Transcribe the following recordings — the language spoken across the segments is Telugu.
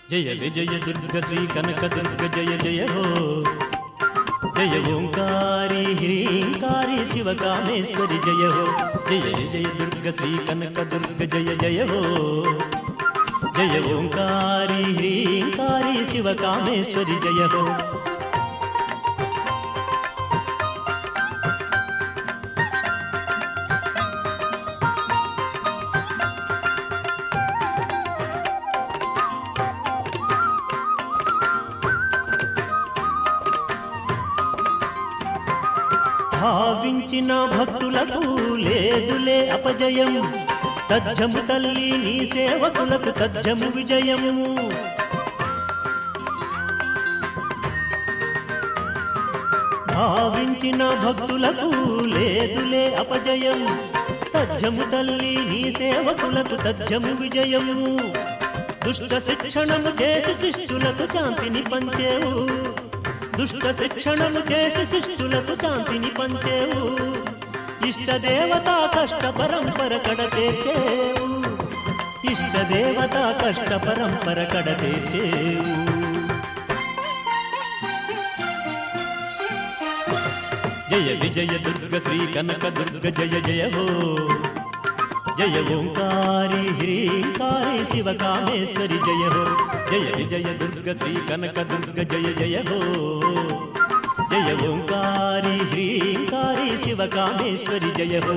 जय विजय दुर्ग श्री कनक दुर्ग जय जय हो। जय ओंकारी ह्रींकारी शिव कामेश्वरी जय हो। जय विजय दुर्ग श्री कनक दुर्ग जय जय हो। जय ओंकारी ह्रींकारी शिव कामेश्वरी जय हो। భావించిన భక్తులకు లేదులే అపజయం, తజ్జము తల్లి నీ సేవకులకు తజ్జము విజయము। భావించిన భక్తులకు లేదులే అపజయం, తజ్జము తల్లి నీ సేవకులకు తజ్జము విజయము। దుష్ట శిక్షణము చేసి శిష్టులకు శాంతిని పంచేవు, దుష్ట శిక్షణము చేసి శిష్టులకు శాంతిని పంచేవు। ఇష్టదేవతా కష్ట పరంపర కడతీర్చేవు, ఇష్టదేవతా కష్ట పరంపర కడతీర్చేవు। జయ విజయ దుర్గ శ్రీ కనక దుర్గ జయ జయ హో। जय ओंकारी ह्रींकारी शिव कामेश्वरी जय हो। जय विजय दुर्ग श्री कनक दुर्ग जय जय हो। जय ओंकारी ह्रींकारी शिव कामेश्वरी जय हो।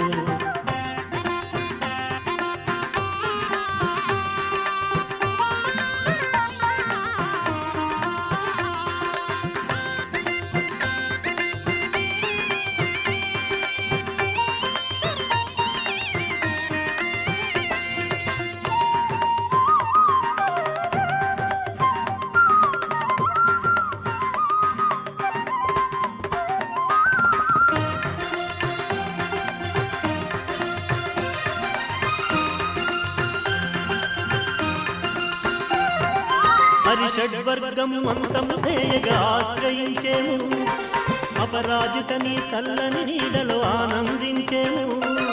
హరిషడ్వర్గము అంతము సేయగా ఆశ్రయించేము, అపరాజిత నీ చల్లని నీడలో ఆనందించేము।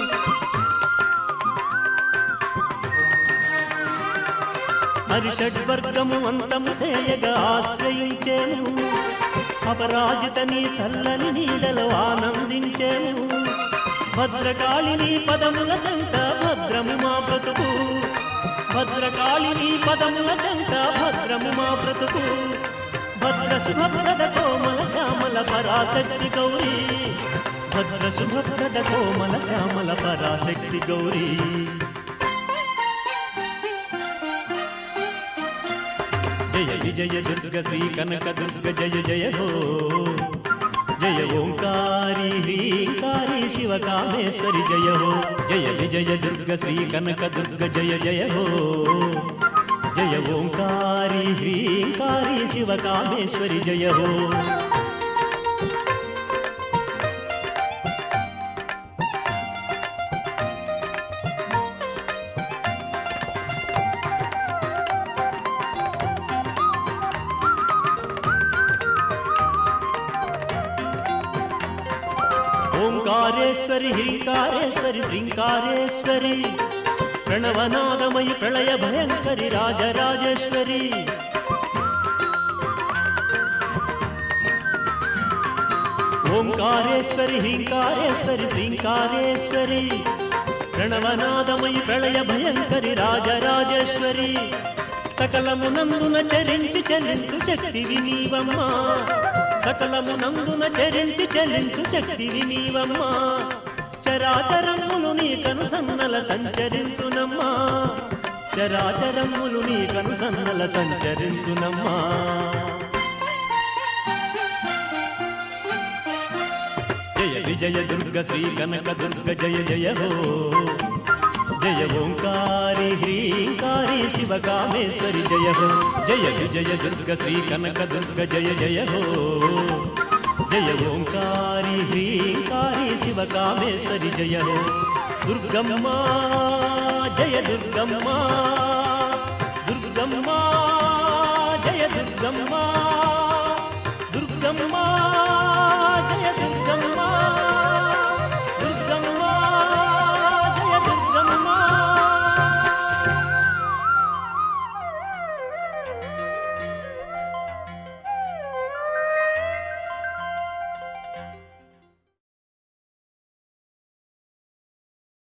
హరిషడ్వర్గము అంతము సేయగా ఆశ్రయించేము, అపరాజిత నీ చల్లని నీడలో ఆనందించేము। భద్రకాళిని పదముల చెంత భద్రము మా బ్రతుకు, భద్రకాళిని పదముల చెంత భద్రము మా బ్రతుకు। భద్ర శుభప్రద కోమల శ్యామల పరాశక్తి గౌరీ, భద్ర శుభప్రద కోమల శ్యామల పరాశక్తి గౌరీ। జయ విజయ దుర్గ శ్రీ కనక దుర్గ జయ జయ హో। जय ओंकारी ह्रींकारी शिव कामेश्वरी जय हो। जय विजय दुर्ग श्री कनक दुर्ग जय जय हो। जय ओंकारी ह्रींकारी शिव कामेश्वरी जय हो। ओंकारेश्वरी ह्रींकारेश्वरी श्रींकारेश्वरी, प्रणवनादमयी प्रलय भयंकरी राजराजेश्वरी। ओंकारेश्वरी ह्रींकारेश्वरी श्रींकारेश्वरी, प्रणवनादमयी प्रलय भयंकरी राजराजेश्वरी। सकलमुనందున చరించి చలించు శక్తివి నీవమ్మా, సకలమునందున చరించి చలించు శక్తివి నీవమ్మా। చరాచరములు నీ కనుసన్నల సంచరించునమ్మా, చరాచరములు నీ కనుసన్నల సంచరించునమ్మా। జయ విజయ దుర్గ శ్రీ కనక దుర్గ జయ జయ హో। जय ओंकारी ह्रींकारी शिव कामेश्वरी जय हो। जय विजय दुर्ग श्री कनक दुर्ग जय जय हो। जय ओंकारी ह्रींकारी शिव कामेश्वरी जय हो। दुर्गम्मा जय दुर्गम्मा, दुर्गम्मा जय दुर्गम्मा।